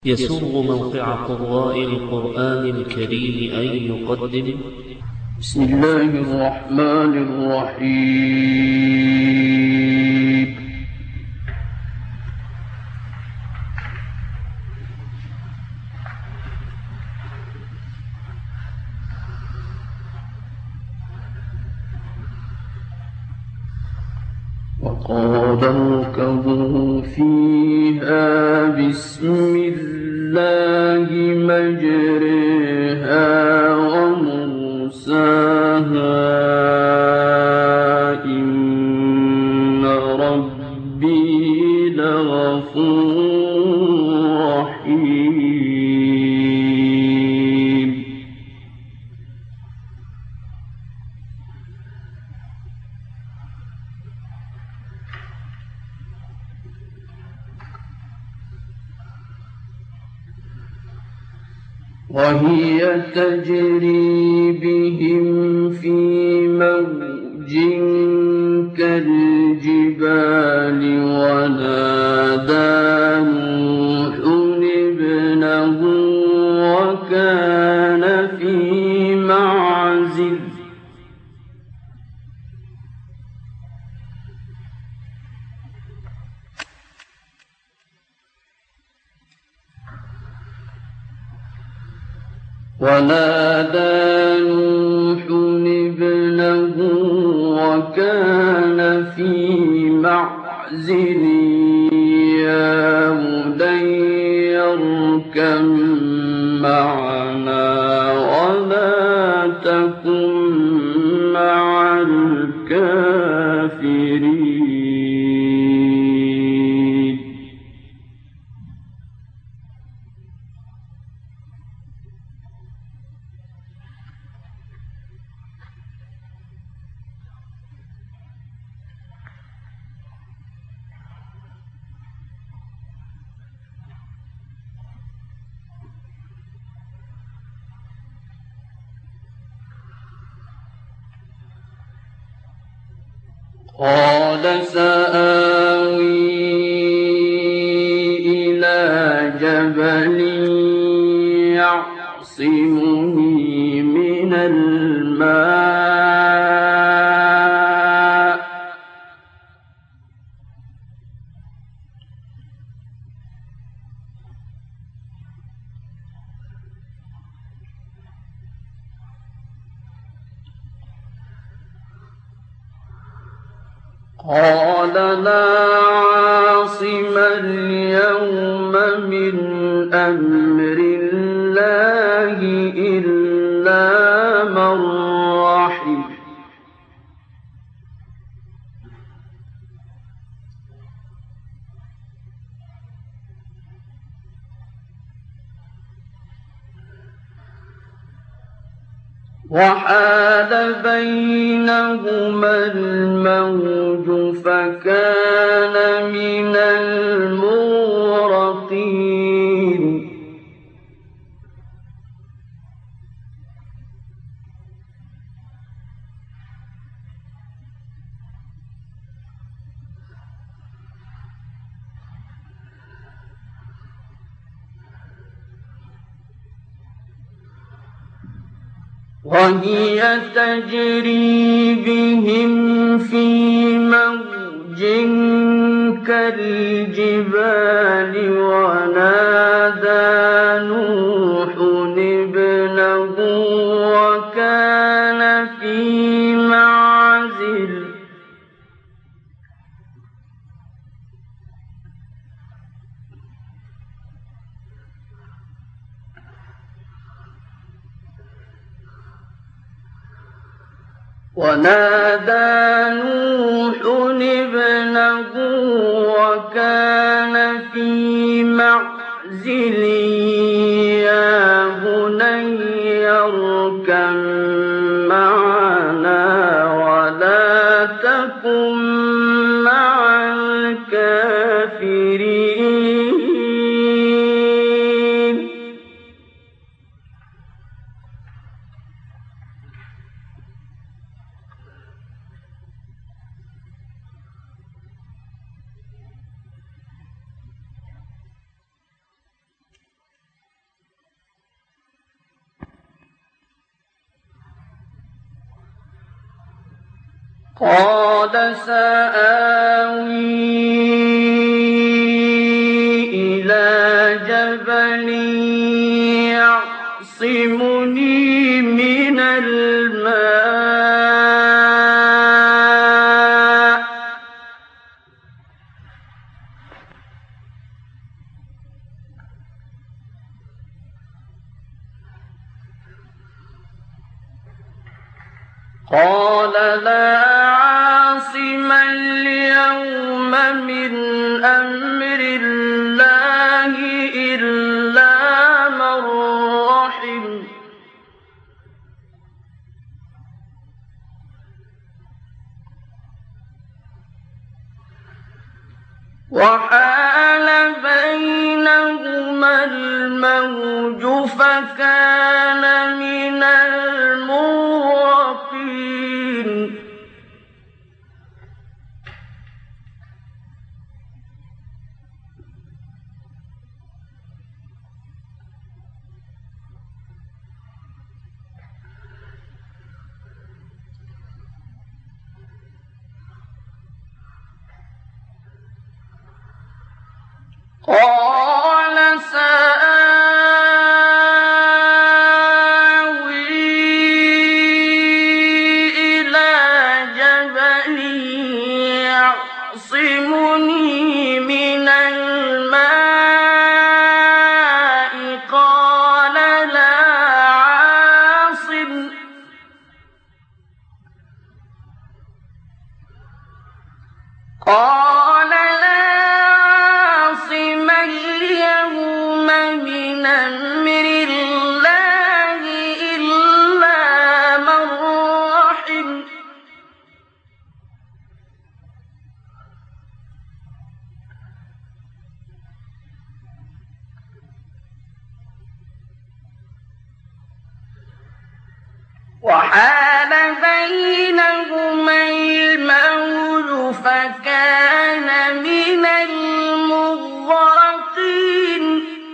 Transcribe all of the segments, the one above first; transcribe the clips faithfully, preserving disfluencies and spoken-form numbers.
يسر موقع قراء القرآن الكريم أن يقدم بسم الله الرحمن الرحيم. وقال اركبوا فيها بسم الله مجريها ومرساها إن ربي لغفور رحيم. وهي تجري بهم في موج كالجبال ونادى نوح ابنه وكان في معزل ونادى نوح ابنه وكان في معزل يا بني اركب معنا ولا تكن مع الكافرين. قال سآوي إلى جبل يعصمني من الماء قال لا عاصم اليوم من أمر الله إلا من رحم. وحال بينهما الموج فكان من المغرقين. وهي تجري بهم في موج كالجبال ونادى نوح ابنه وكان في معزل ونادى نوح ابنه وكان في معزل يا بني اركب معنا ولا تكن مع الكافرين. قال سآوي إلى جبل يعصمني من الماء قال لا عاصم اليوم من أمر الله إلا من رحم وحال بينهما الموج فكان من المغرقين قال سآوي إلى جبل يعصمني من الماء قال لا عاصم قال لا عاصم اليوم من أمر الله إلا من رحم وحال بينهما الموج فكان من المغرقين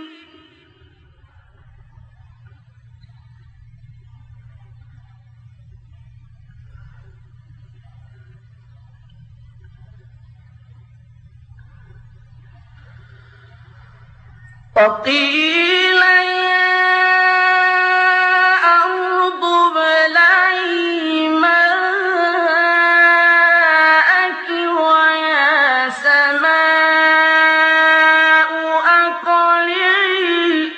وقيل يا أرض ابلعي ماءك ويا سماء أقلعي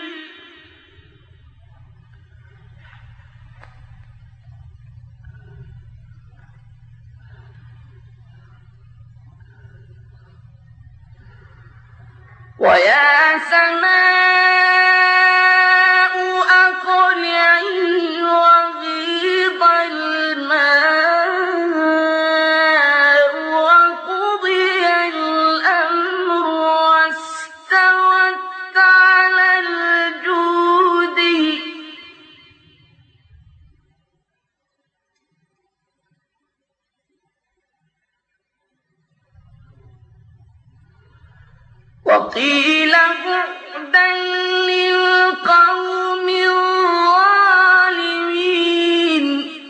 ويا سماء أقلعي وغيض الماء وقضي الأمر واستوت على الجود وقيل بعدا للقوم الظالمين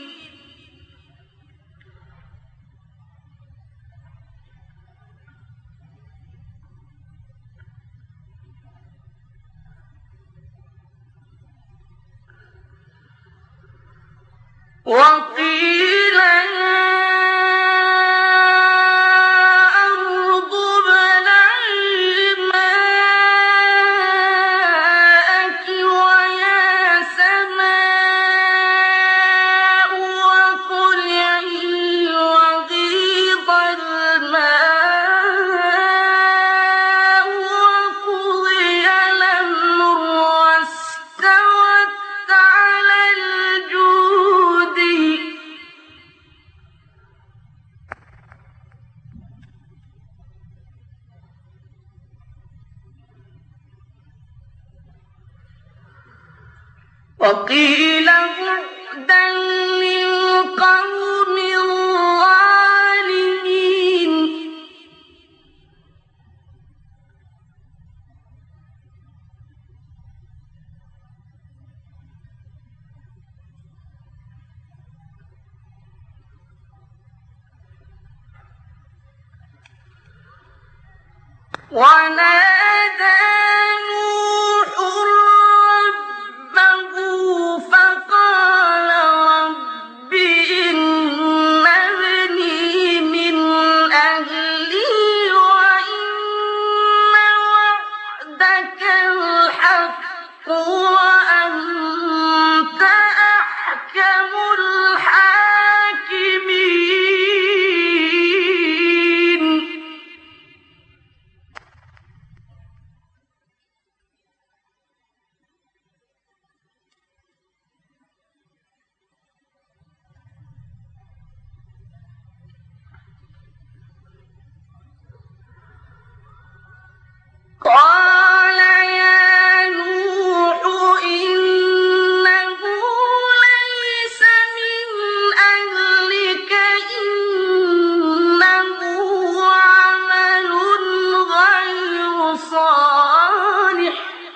وقيل يا أرض ابلعي ماءك ويا سماء أقلعي وغيض الماء وقضي الأمر واستوت على الجود وقيل بعدا للقوم الظالمين ونادى نوح ربه فقال رب إن ابني من أهلي وإن وعدك الحق وأنت أحكم الحاكمين. قال يا نوح إنه ليس من أهلك إنه عمل غير صالح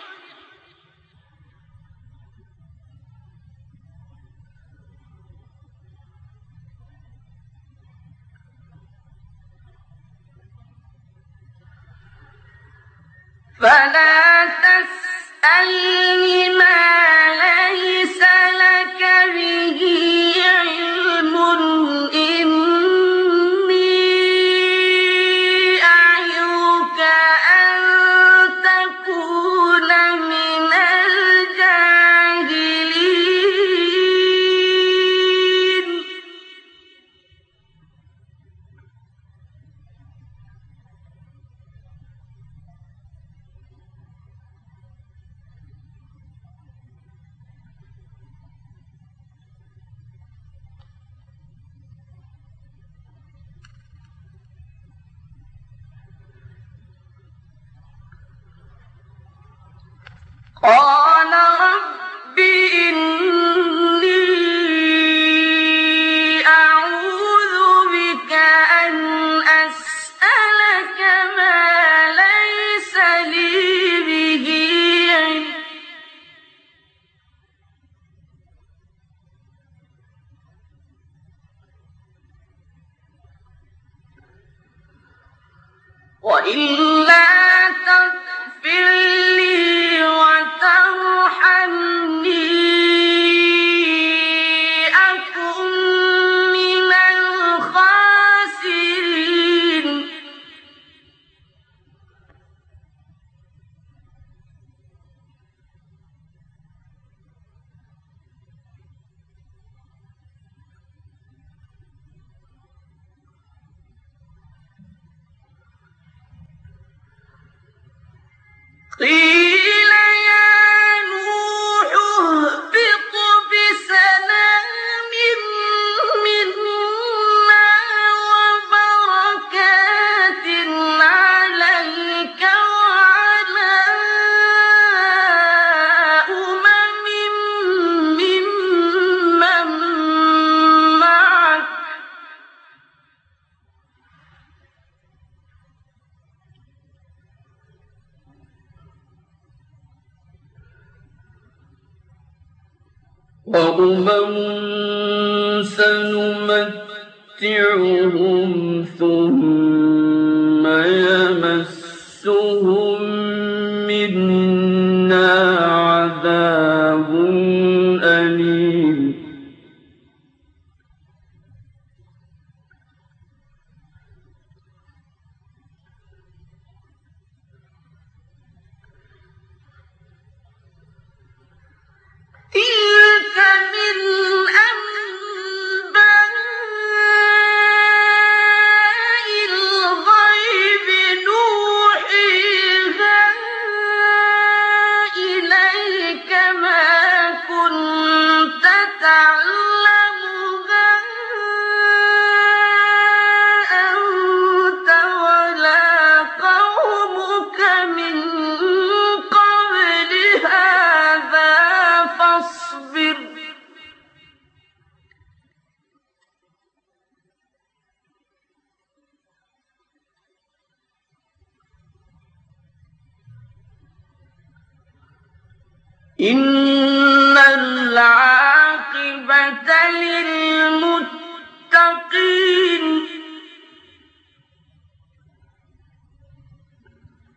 فلا تسألني ما ليس لك به علم إني أعظك أن تكون من الجاهلين. قال رب إني أعوذ بك أن أسألك ما ليس لي به علم وإلا تغفر لي وترحمني أكن من الخاسرين. قيل يا نوح اهبط بسلام منا وبركات عليك وعلى أمم ممن معك وأمم سنمتعهم ثم يمسهم منا عذاب أليم. تلك من أنباء الغيب نوحيها إليك ما كنت تعلمها أنت ولا قومك من قبل هذا فاصبر إن العاقبة للمتقين.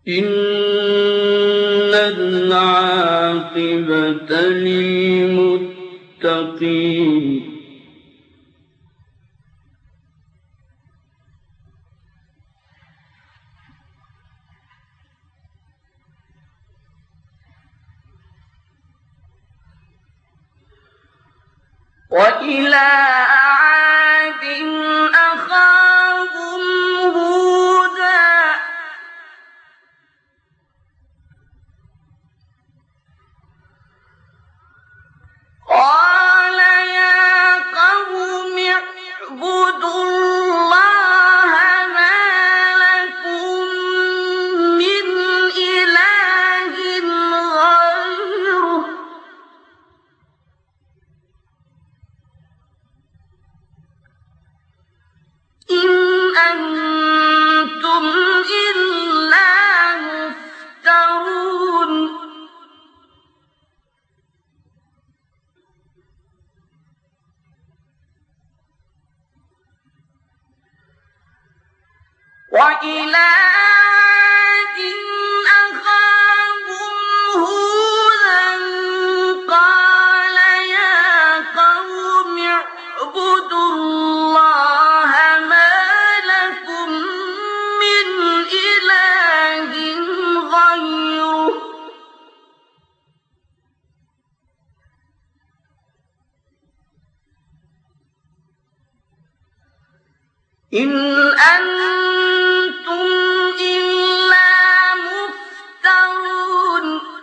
إن العاقبة للمتقين وإلى عاد أخاهم هودا قال يا قوم اعبدوا الله ما لكم من إله غيره إن أنتم إلا مفترون وإلى عاد أخاهم هودا قال يا قوم اعبدوا الله ما لكم من إله غيره إن أنتم إلا مفترون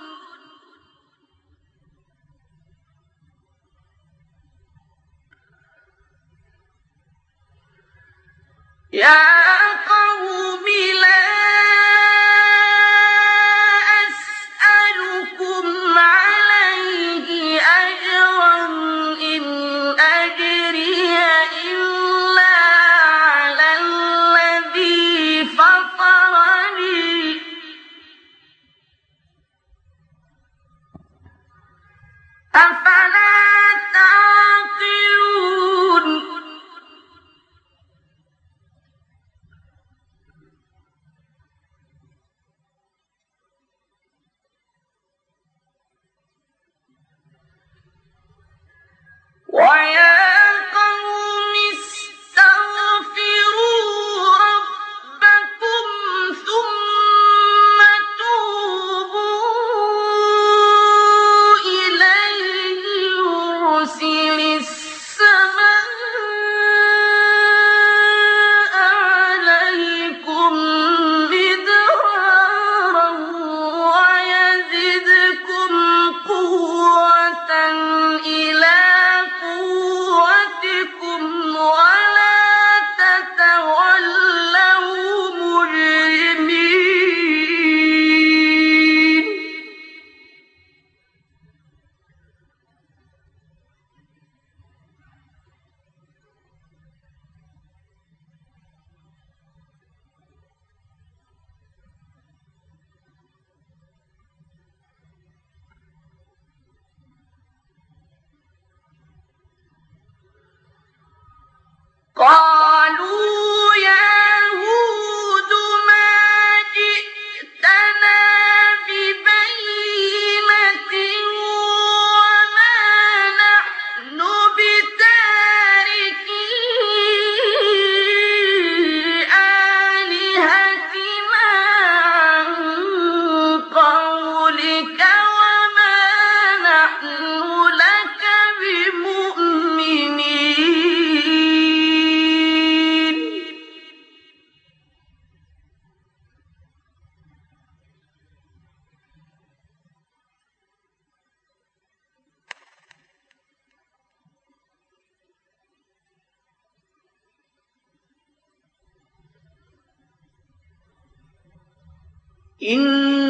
يا قوم لا أسألكم عليه أجرا إن أجري إلا على الذي فطرني أفلا تعقلون ويا قوم استغفروا ربكم ثم توبوا إليه يرسل السماء عليكم مدرارا ويزدكم قوة إلى قوتكم ولا تتولوا مجرمين قالوا يا هود ما جئتنا ببينة وما نحن بتاركي آلهتنا عن قولك وما نحن لك بمؤمنين إن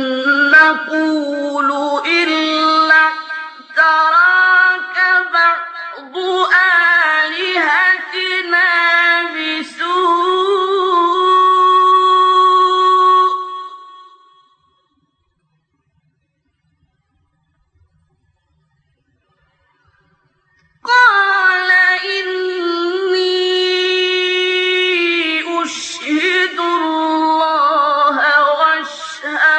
نقول إلا اعتراك بعض آلهتنا بسوء قال إني أشهد الله واشهد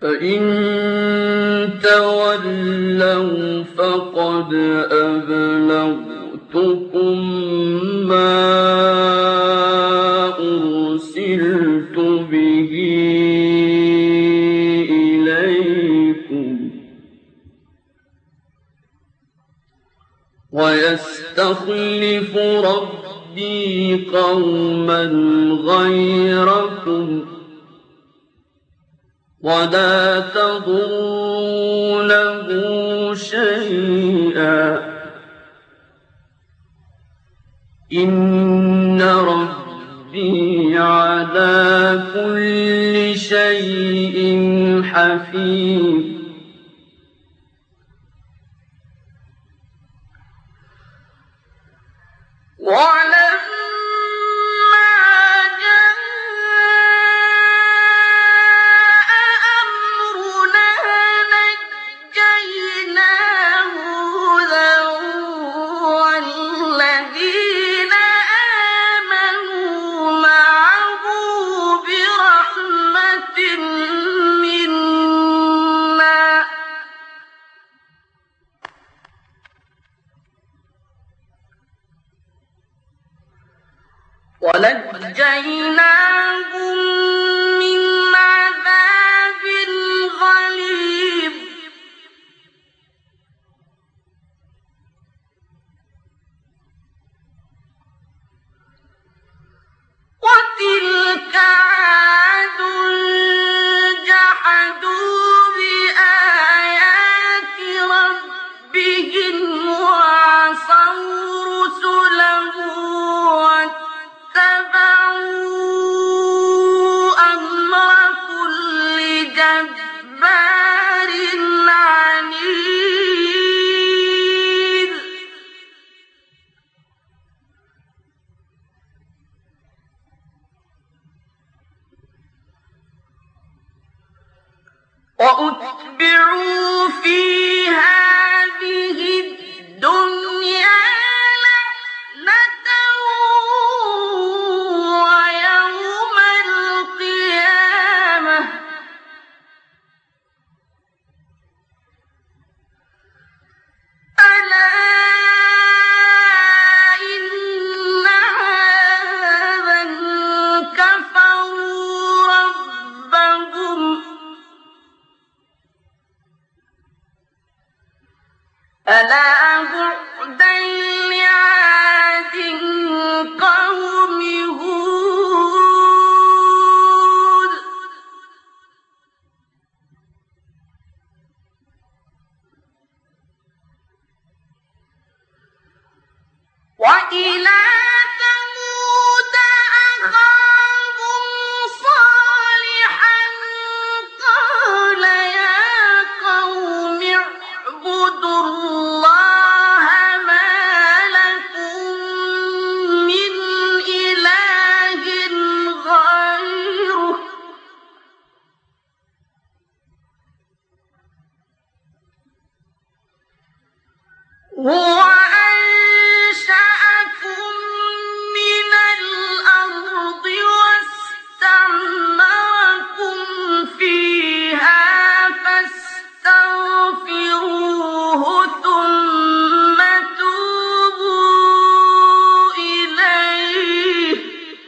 فإن تولوا فقد أبلغتكم ما أرسلت به إليكم ويستخلف ربي قوما غيركم ولا تضرونه شيئا إن ربي على كل شيء حفيظ ونجيناهم من عذاب غليظ وتلك عاد جحدوا بآيات ربهم وعصوا رسله وأتبعوا في هذه الدنيا لعنة ويوم القيامة ألا إن عادا كفروا ربهم ألا بعدا لعاد قوم هود وإلى ثمود أخاهم صالحا قال يا قوم اعبدوا الله ما لكم من إله غيره هو أنشأكم من الأرض واستعمركم فيها فاستغفروه ثم توبوا إليه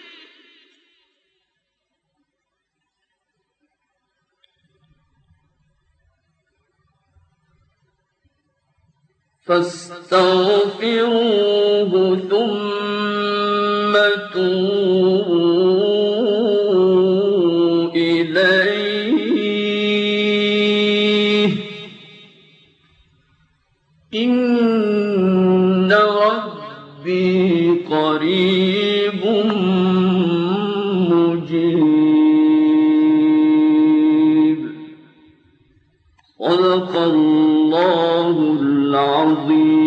فاستغفروه ثم توبوا إليه إن ربي قريب مجيب صدق الله العظيم.